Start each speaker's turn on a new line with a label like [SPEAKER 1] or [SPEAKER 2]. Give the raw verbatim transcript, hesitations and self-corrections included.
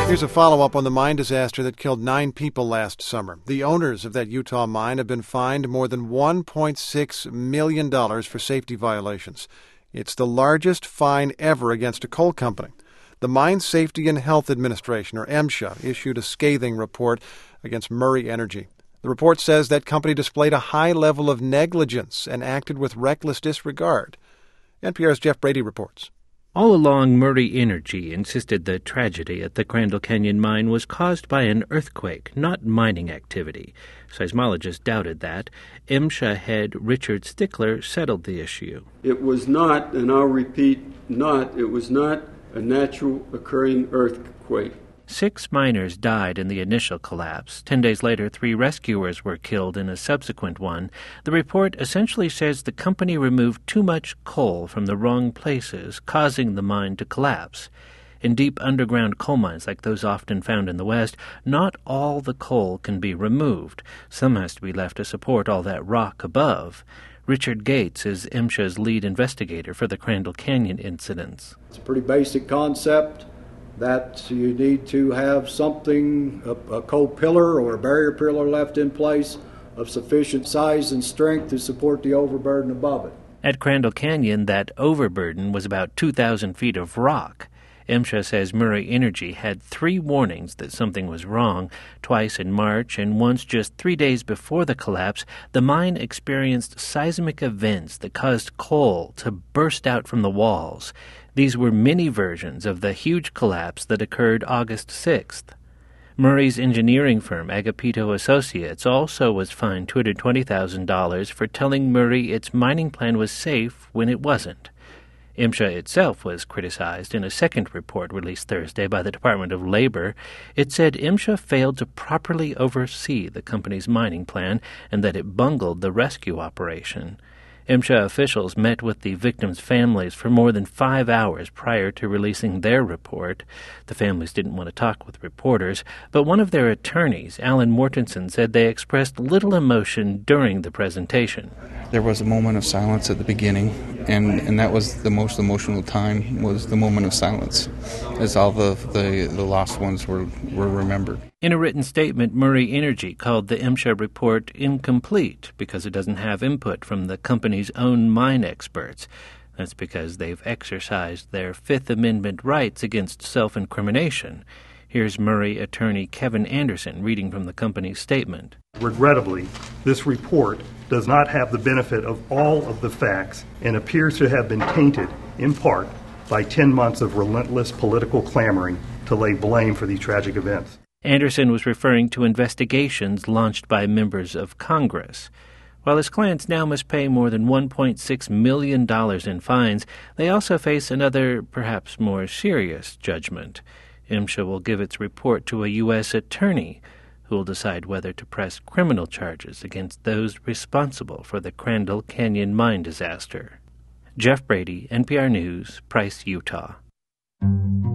[SPEAKER 1] Here's a follow-up on the mine disaster that killed nine people last summer. The owners of that Utah mine have been fined more than one point six million dollars for safety violations. It's the largest fine ever against a coal company. The Mine Safety and Health Administration, or MSHA, issued a scathing report against Murray Energy. The report says that company displayed a high level of negligence and acted with reckless disregard. N P R's Jeff Brady reports.
[SPEAKER 2] All along, Murray Energy insisted the tragedy at the Crandall Canyon mine was caused by an earthquake, not mining activity. Seismologists doubted that. MSHA head Richard Stickler settled the issue.
[SPEAKER 3] It was not, and I'll repeat, not, it was not a natural occurring earthquake.
[SPEAKER 2] Six miners died in the initial collapse. Ten days later, three rescuers were killed in a subsequent one. The report essentially says the company removed too much coal from the wrong places, causing the mine to collapse. In deep underground coal mines like those often found in the West, not all the coal can be removed. Some has to be left to support all that rock above. Richard Gates is MSHA's lead investigator for the Crandall Canyon incidents.
[SPEAKER 4] It's a pretty basic concept that you need to have something, a, a coal pillar or a barrier pillar left in place of sufficient size and strength to support the overburden above it.
[SPEAKER 2] At Crandall Canyon, that overburden was about two thousand feet of rock. MSHA says Murray Energy had three warnings that something was wrong. Twice in March and once just three days before the collapse, the mine experienced seismic events that caused coal to burst out from the walls. These were mini versions of the huge collapse that occurred August sixth. Murray's engineering firm, Agapito Associates, also was fined two hundred twenty thousand dollars for telling Murray its mining plan was safe when it wasn't. MSHA itself was criticized in a second report released Thursday by the Department of Labor. It said MSHA failed to properly oversee the company's mining plan and that it bungled the rescue operation. MSHA officials met with the victims' families for more than five hours prior to releasing their report. The families didn't want to talk with reporters, but one of their attorneys, Alan Mortensen, said they expressed little emotion during the presentation.
[SPEAKER 5] There was a moment of silence at the beginning, and, and that was the most emotional time, was the moment of silence, as all the, the, the lost ones were, were remembered.
[SPEAKER 2] In a written statement, Murray Energy called the MSHA report incomplete because it doesn't have input from the company's own mine experts. That's because they've exercised their Fifth Amendment rights against self-incrimination. Here's Murray attorney Kevin Anderson reading from the company's statement.
[SPEAKER 6] Regrettably, this report does not have the benefit of all of the facts and appears to have been tainted, in part, by ten months of relentless political clamoring to lay blame for these tragic events.
[SPEAKER 2] Anderson was referring to investigations launched by members of Congress. While his clients now must pay more than one point six million dollars in fines, they also face another, perhaps more serious, judgment. MSHA will give its report to a U S attorney who will decide whether to press criminal charges against those responsible for the Crandall Canyon mine disaster. Jeff Brady, N P R News, Price, Utah.